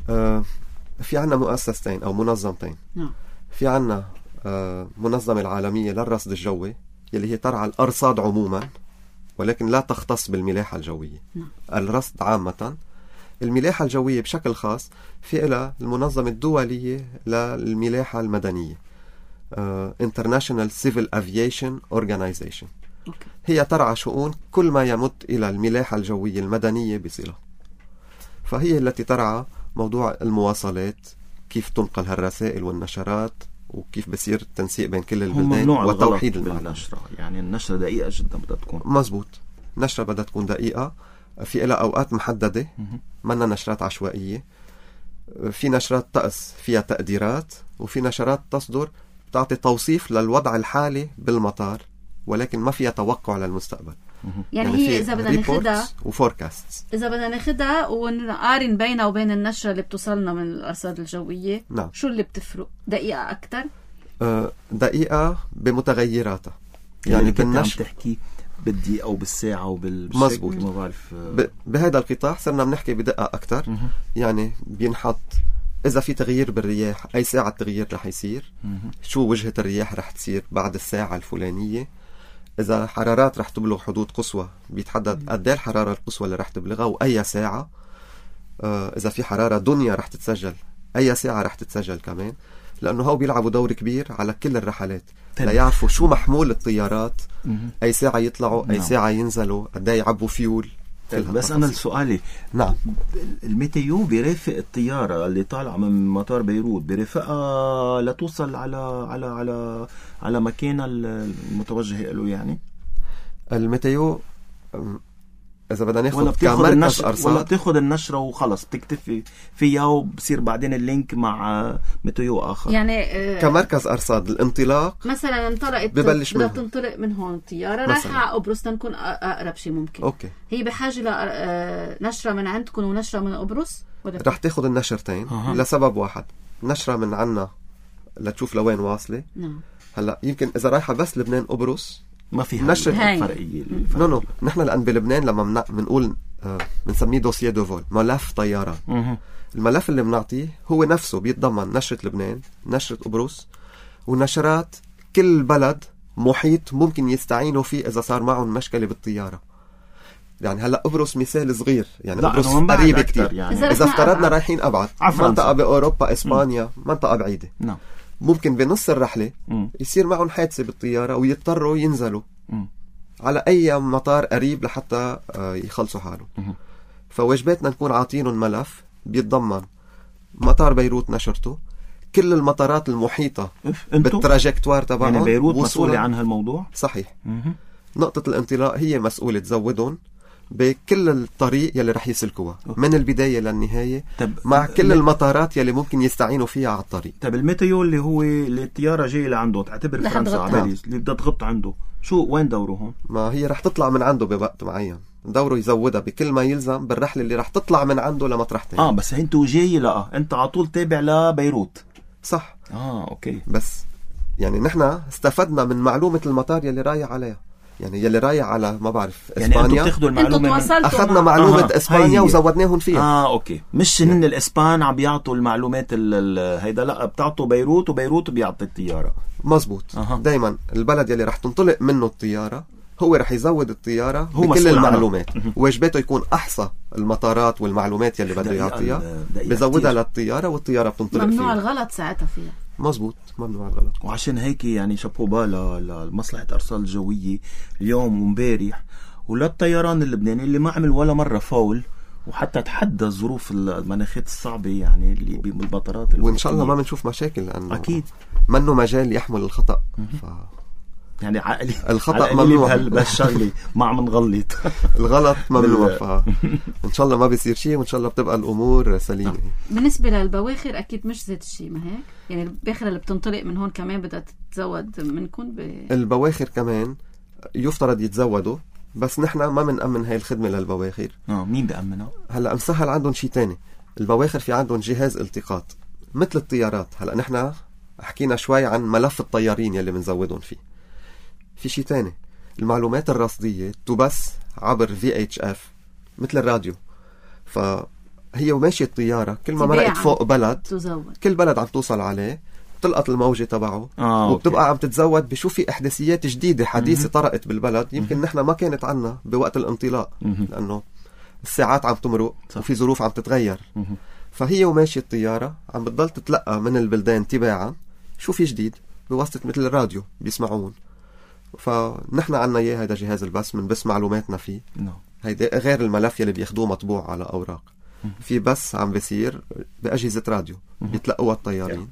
Speaker 3: في عنا مؤسستين أو منظمتين. في عنا منظمة العالمية للرصد الجوي يلي هي ترعى الأرصاد عموما، ولكن لا تختص بالملاحة الجوية. الرصد عامة، الملاحة الجوية بشكل خاص في إلى المنظمة الدولية للملاحة المدنية، International Civil Aviation Organization. هي ترعى شؤون كل ما يمت إلى الملاحة الجوية المدنية بصلة، فهي التي ترعى موضوع المواصلات، كيف تنقل هالرسائل والنشرات، وكيف بصير التنسيق بين كل البلدان وتوحيد المعلومات.
Speaker 2: يعني النشرة دقيقة جدا بدها تكون.
Speaker 3: مزبوط، نشرة بدها تكون دقيقة، في إلى أوقات محددة، منا نشرات عشوائية. في نشرات طقس فيها تقديرات، وفي نشرات تصدر تعطي توصيف للوضع الحالي بالمطار، ولكن ما فيها توقع للمستقبل.
Speaker 1: يعني هي إذا بدنا ناخدها
Speaker 3: وفوركاستس،
Speaker 1: إذا بدنا ناخدها ونقارن بينها وبين النشرة اللي بتوصلنا من الأرصاد الجوية،
Speaker 3: نعم.
Speaker 1: شو اللي بتفرق؟ دقيقة أكتر؟
Speaker 3: دقيقة بمتغيراتها، يعني
Speaker 2: بالنشر تحكي بالدقيقة أو بالساعة أو
Speaker 3: مزبوط.
Speaker 2: ما بعرف
Speaker 3: بهذا القطاع صرنا بنحكي بدقة أكتر. يعني بينحط إذا في تغيير بالرياح أي ساعة التغيير رح يصير، شو وجهة الرياح رح تصير بعد الساعة الفلانية، إذا حرارات رح تبلغ حدود قصوى بيتحدد قد ايه الحرارة القصوى اللي رح تبلغها وأي ساعة. إذا في حرارة دنيا رح تتسجل أي ساعة رح تتسجل كمان، لأنه هو بيلعبوا دور كبير على كل الرحلات ليعرفوا شو محمول الطيارات، أي ساعة يطلعوا أي ساعة ينزلوا، قد ايه يعبوا فيول.
Speaker 2: بس أنا السؤالي،
Speaker 3: نعم،
Speaker 2: الميتيو بيرافق الطيارة اللي طالعة من مطار بيروت، بيرافقها لتوصل على مكان المتوجه له. يعني الميتيو
Speaker 3: إذا بدنا ناخد كمركز أرصاد
Speaker 2: ولا تاخد النشرة وخلص تكتفي فيها وبصير بعدين اللينك مع ميتيو آخر.
Speaker 1: يعني
Speaker 3: كمركز أرصاد الانطلاق
Speaker 1: مثلا انطلقت بدها تنطلق من هون طيارة رايحة على قبرص تنكون أقرب شيء ممكن.
Speaker 3: أوكي.
Speaker 1: هي بحاجة لنشرة من عندكم ونشرة من قبرص؟
Speaker 3: رح تاخد النشرتين لسبب واحد. نشرة من عنا لتشوف لوين واصلة.
Speaker 1: نعم.
Speaker 3: هلا يمكن إذا رايحة بس لبنان قبرص
Speaker 2: ما في
Speaker 3: فرقية. نو نحن الآن بلبنان لما بنقول بنسميه دوسيه دو فول، ملف طيارات. الملف اللي بنعطيه هو نفسه بيتضمن نشرة لبنان، نشرة قبرص، ونشرات كل بلد محيط ممكن يستعينوا فيه إذا صار معهم مشكلة بالطيارة. يعني هلا قبرص مثال صغير، يعني قبرص قريبة كتير. يعني إذا افترضنا رايحين أبعد منطقة بأوروبا، إسبانيا، منطقة بعيدة، ممكن بنص الرحلة يصير معهم حادثة بالطيارة ويضطروا ينزلوا على أي مطار قريب لحتى يخلصوا حالهم. فواجباتنا نكون عاطينهم ملف بيتضمن مطار بيروت نشرته، كل المطارات المحيطة بالتراجكتوار تبعهم.
Speaker 2: يعني بيروت مسؤولة عن هالموضوع؟
Speaker 3: صحيح. نقطة الانطلاق هي مسؤولة تزودهم بكل الطريق يلي رح يسلكوها من البداية للنهاية، مع كل المطارات يلي ممكن يستعينوا فيها على الطريق.
Speaker 2: طب الميتيو اللي هو اللي الطيارة جاي لعنده، تعتبر فرنسا عبالي اللي بدها تغط عنده، وين دوره هون؟
Speaker 3: ما هي رح تطلع من عنده بوقت معين، دوره يزودها بكل ما يلزم بالرحلة اللي رح تطلع من عنده لمطرح تاني.
Speaker 2: بس انتو جاي انت على طول تابع لبيروت.
Speaker 3: صح.
Speaker 2: اوكي.
Speaker 3: بس يعني نحن استفدنا من معلومة المطار يلي رايح عليها، يعني يلي رايح على ما بعرف
Speaker 2: اسبانيا. يعني انتو بتاخدوا المعلومة
Speaker 3: اخذنا معلومة اسبانيا وزودناهم فيها.
Speaker 2: اوكي. مش هن الاسبان عم بيعطوا المعلومات هيدا، لا بتعطوا بيروت، وبيروت بيعطي الطيارة.
Speaker 3: مزبوط. دايما البلد يلي رح تنطلق منه الطيارة هو رح يزود الطيارة بكل المعلومات. واجباته يكون أحصى المطارات والمعلومات يلي بده يعطيها، بزودها للطيارة والطيارة بتنطلق.
Speaker 1: ممنوع الغلط ساعتها فيها.
Speaker 3: مزبوط، ممنوع الغلط.
Speaker 2: وعشان هيك يعني شابوبا لمصلحة أرصال الجوية اليوم ومبارح وللطيران اللبناني اللي ما عمل ولا مرة فاول، وحتى تحدى الظروف المناخات الصعبة يعني اللي بالمطارات.
Speaker 3: وإن شاء الله ما بنشوف مشاكل، لأنه
Speaker 2: أكيد
Speaker 3: منه مجال يحمل الخطأ.
Speaker 2: يعني عقلي
Speaker 3: الخطأ ممنوع
Speaker 2: بهالشغلة ما عم نغلط.
Speaker 3: الغلط ممنوع. إن شاء الله ما بيصير شيء، وإن شاء الله بتبقى الأمور سليمة.
Speaker 1: بالنسبة للبواخر أكيد مش ذات الشيء، ما هيك؟ يعني الباخرة اللي بتنطلق من هون كمان بدها تتزود منكم
Speaker 3: البواخر كمان يفترض يتزودوا، بس نحن ما بنأمن هاي الخدمة للبواخر.
Speaker 2: مين بأمنها؟
Speaker 3: هلا مسهل عندهم شيء تاني. البواخر في عندهم جهاز التقاط مثل الطيارات. هلا نحن حكينا شوي عن ملف الطيارين يلي بنزودهم فيه. في شيء تاني، المعلومات الرصدية تبث عبر VHF مثل الراديو. فهي وماشية الطيارة كل ما مرقت فوق بلد
Speaker 1: تزود.
Speaker 3: كل بلد عم توصل عليه تلقط الموجة تبعه. وبتبقى عم تتزود بشوف في إحداثيات جديدة حديثة طرقت بالبلد يمكن نحن ما كانت عنا بوقت الانطلاق، لأنه الساعات عم تمرق وفي ظروف عم تتغير. فهي وماشية الطيارة عم بتضل تتلقى من البلدان تباعا شو في جديد بواسطة مثل الراديو بيسمعون. فنحن عنا اياه هذا جهاز البث، من بس معلوماتنا فيه. هيدا غير الملف يلي بياخدوه مطبوع على اوراق. في بس عم بيصير باجهزه راديو بيتلقوها الطيارين.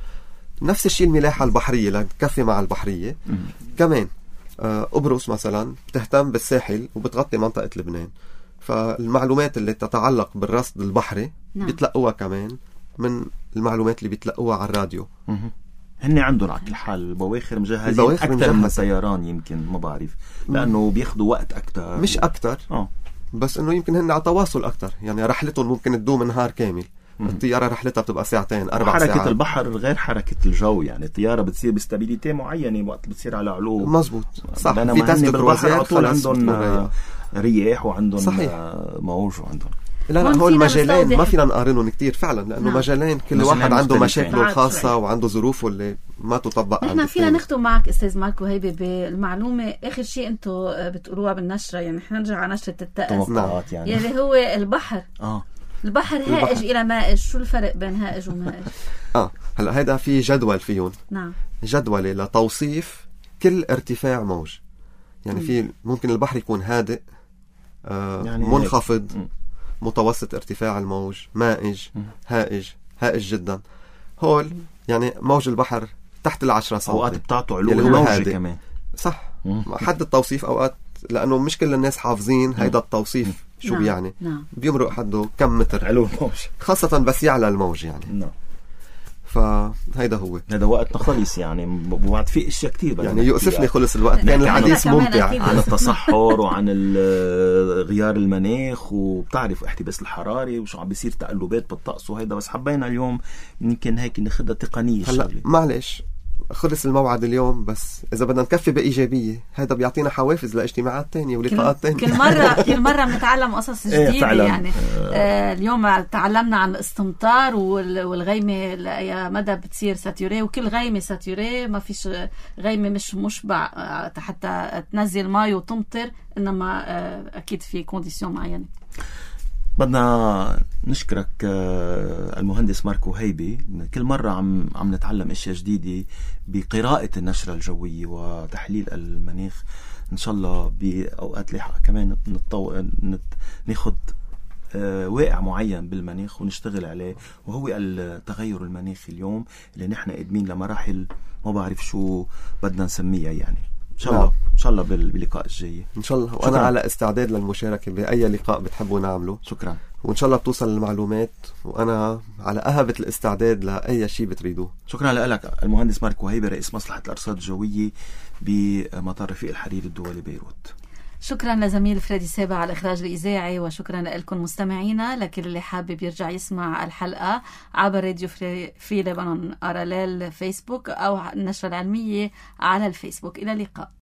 Speaker 3: نفس الشيء الملاحه البحريه لتكفي مع البحريه. كمان قبرص مثلا بتهتم بالساحل وبتغطي منطقه لبنان، فالمعلومات اللي تتعلق بالرصد البحري بيتلقوها كمان من المعلومات اللي بيتلقوها على الراديو.
Speaker 2: هن عندهم على كل حال البواخر مجهزين أكثر من الطيران، يمكن ما بعرف لأنه بياخدوا وقت أكثر.
Speaker 3: مش أكثر بس إنه يمكن هن على تواصل أكثر، يعني رحلتهم ممكن تدوم نهار كامل. الطيارة رحلتها بتبقى 2-4 ساعات.
Speaker 2: حركة البحر غير حركة الجو، يعني الطيارة بتصير بستابيليتي معينة وقت بتصير على علو.
Speaker 3: مزبوط صح.
Speaker 2: في تسكت بالبحر على طول عندهم رياح وعندهم موج وعندهم.
Speaker 3: لا هول المجالين ما فينا نقارنهم كتير فعلا، لأنه مجالين كل واحد عنده مشاكله الخاصة وعنده ظروفه اللي ما تطبق.
Speaker 1: نحن فينا نختم معك أستاذ ماركو هيبي بالمعلومة. آخر شيء أنتم بتقولوها بالنشرة، يعني نحن نرجع على نشرة التأس يعني هو البحر. البحر هائج إلى مائج. شو الفرق بين هائج ومائج؟
Speaker 3: هلا هيدا في جدول فيهم.
Speaker 1: نعم.
Speaker 3: جدولة لتوصيف كل ارتفاع موج. يعني في ممكن البحر يكون هادئ، يعني منخفض، متوسط ارتفاع الموج، مائج، هائج جدا. هول يعني موج البحر تحت 10 سم.
Speaker 2: اوقات بتعطوا علو الموج كمان.
Speaker 3: صح. حد التوصيف اوقات، لانه مش كل الناس حافظين هيدا التوصيف شو بيعني. بيمرق حده كم متر
Speaker 2: علو الموج،
Speaker 3: خاصة بس يعلى الموج يعني. فهيدا هو.
Speaker 2: هذا وقتنا خلص يعني، وبعد في اشياء كتير
Speaker 3: يعني يؤسفني خلص الوقت، كان الحديث ممتع
Speaker 2: عن التصحر وعن غيار المناخ، وبتعرف احتباس الحراري وشو عم بيصير تقلبات بالطقس وهيدا، بس حبينا اليوم يمكن هيك ناخدها تقنية.
Speaker 3: هلا معلش خلص الموعد اليوم، بس إذا بدنا نكفي بإيجابية هذا بيعطينا حوافز لاجتماعات تانية ولقاءات تانية.
Speaker 1: كل مرة بنتعلم قصص جديدة. يعني اليوم تعلمنا عن الاستمطار والغيمة لأي مدى بتصير ساتوري، وكل غيمة ساتوري، ما فيش غيمة مش مشبع حتى تنزل ماء وتمطر، إنما أكيد في كونديسيون معينة.
Speaker 2: بدنا نشكرك المهندس ماركو هيبي. كل مرة عم نتعلم اشياء جديدة بقراءة النشرة الجوية وتحليل المناخ. ان شاء الله بأوقات لاحقة كمان ناخد واقع معين بالمناخ ونشتغل عليه، وهو التغير المناخي اليوم اللي نحن قادمين لمراحل ما بعرف شو بدنا نسميها يعني. ان شاء الله ان شاء الله باللقاء الجاي ان
Speaker 3: شاء الله. وانا على استعداد للمشاركه باي لقاء بتحبوا نعمله.
Speaker 2: شكرا،
Speaker 3: وان شاء الله بتوصل المعلومات، وانا على اهبه الاستعداد لاي شيء بتريدوه.
Speaker 2: شكرا لك المهندس ماركو هيبي، رئيس مصلحه الارصاد الجويه بمطار رفيق الحريري الدولي بيروت.
Speaker 1: شكرا لزميل فريدي سابع على الإخراج الإذاعي، وشكرا لكم مستمعينا. لكل اللي حابب يرجع يسمع الحلقة عبر راديو فري لبنان RLL فيسبوك، أو النشرة العلمية على الفيسبوك. إلى اللقاء.